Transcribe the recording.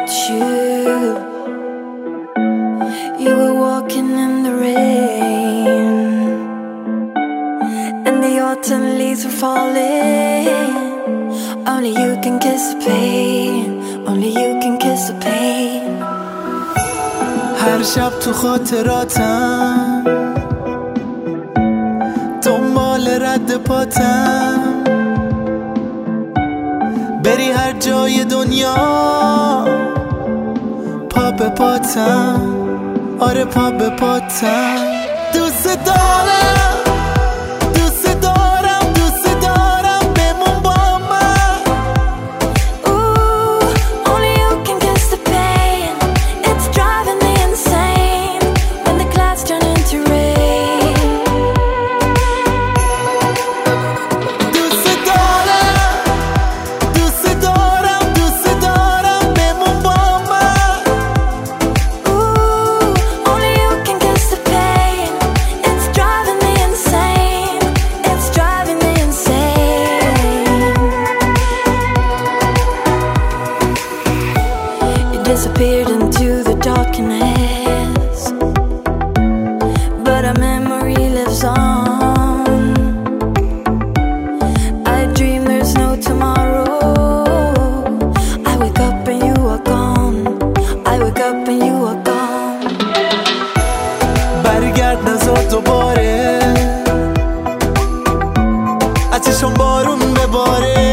without you. You were walking in the rain, and the autumn leaves were falling. Only you can kiss the pain. Only you can kiss the pain. هر شب تو خاطراتم دنبال رد پاتم، بری هر جای دنیا پا به پاتم، آره پا به پاتم. دوست دارم دوست دارم دوست دارم بمون با من. Ooh, only you can kiss the pain. It's driving me insane when the clouds turn into rain. دوست دارم دوست دارم دوست دارم بمون با من. Ooh, only you can kiss the pain. It's driving me insane. It's driving me insane. You disappeared into the darkness, but our memory lives on. I dream there's no tomorrow. I wake up and you are gone. I wake up and you are gone. برگرد نزار دوباره، از چشم بارون بباره.